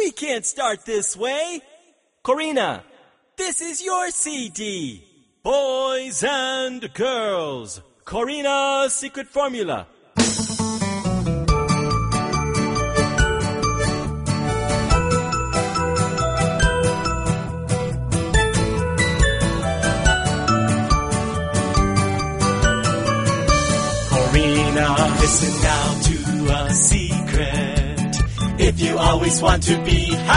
We can't start this way. Corina, this is your CD. Boys and girls, Corina's secret formula. Corina, listen now to a secret. If you always want to be